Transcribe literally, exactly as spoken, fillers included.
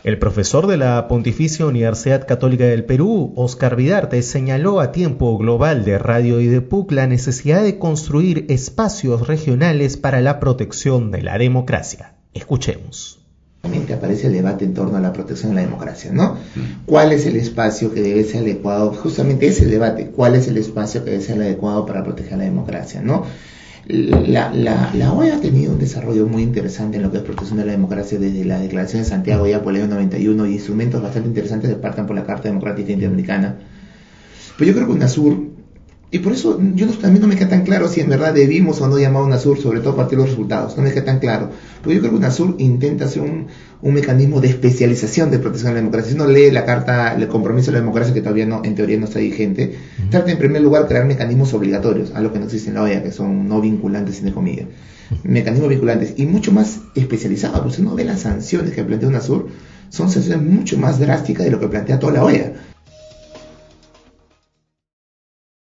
El profesor de la Pontificia Universidad Católica del Perú, Óscar Vidarte, señaló a Tiempo Global de Radio y de P U C la necesidad de construir espacios regionales para la protección de la democracia. Escuchemos. Aparece el debate en torno a la protección de la democracia, ¿no? ¿Cuál es el espacio que debe ser adecuado? Justamente ese debate, ¿cuál es el espacio que debe ser adecuado para proteger la democracia, ¿no? La, la, la O E A ha tenido un desarrollo muy interesante en lo que es protección de la democracia desde la Declaración de Santiago ya por el año noventa y uno, y instrumentos bastante interesantes que partan por la Carta Democrática Interamericana. Pero yo creo que UNASUR, y por eso yo no, también no me queda tan claro si en verdad debimos o no llamar a UNASUR, sobre todo a partir de los resultados, no me queda tan claro. Porque yo creo que UNASUR intenta hacer un, un mecanismo de especialización de protección de la democracia. Si uno lee la carta, el compromiso de la democracia, que todavía no, en teoría no está vigente, uh-huh. trata en primer lugar de crear mecanismos obligatorios, algo que no existe en la O E A, que son no vinculantes, entre comillas. Mecanismos vinculantes y mucho más especializados, porque si uno ve las sanciones que plantea UNASUR, son sanciones mucho más drásticas de lo que plantea toda la O E A.